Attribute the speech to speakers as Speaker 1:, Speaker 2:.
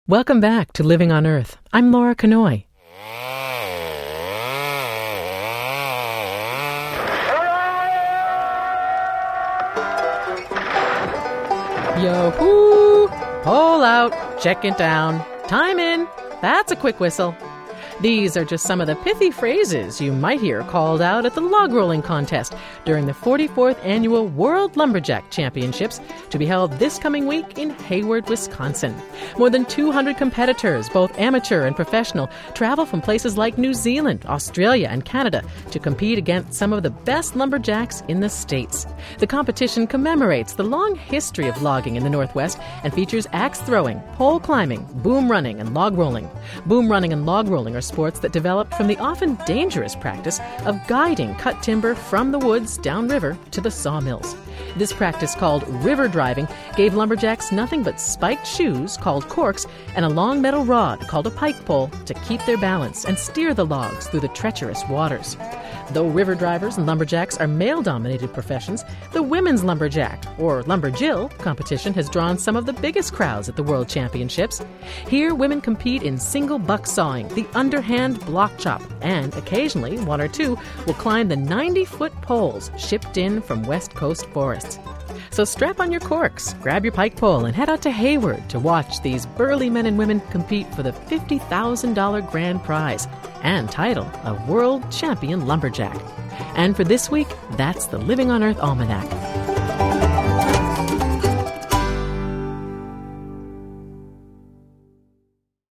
Speaker 1: Welcome back to Living on Earth. I'm Laura Kanoy. Yo-hoo! Pull out, check it down, time in. That's a quick whistle. These are just some of the pithy phrases you might hear called out at the log rolling contest during the 44th Annual World Lumberjack Championships to be held this coming week in Hayward, Wisconsin. More than 200 competitors, both amateur and professional, travel from places like New Zealand, Australia, and Canada to compete against some of the best lumberjacks in the States. The competition commemorates the long history of logging in the Northwest and features axe throwing, pole climbing, boom running, and log rolling. Boom running and log rolling are sports that developed from the often dangerous practice of guiding cut timber from the woods downriver to the sawmills. This practice, called river driving, gave lumberjacks nothing but spiked shoes, called corks, and a long metal rod, called a pike pole, to keep their balance and steer the logs through the treacherous waters. Though river drivers and lumberjacks are male-dominated professions, the women's lumberjack, or lumberjill, competition has drawn some of the biggest crowds at the World Championships. Here, women compete in single buck sawing, the underhand block chop, and occasionally, one or two will climb the 90-foot poles shipped in from West Coast forests. So strap on your corks, grab your pike pole, and head out to Hayward to watch these burly men and women compete for the $50,000 grand prize and title of World Champion Lumberjack. And for this week, that's the Living on Earth Almanac.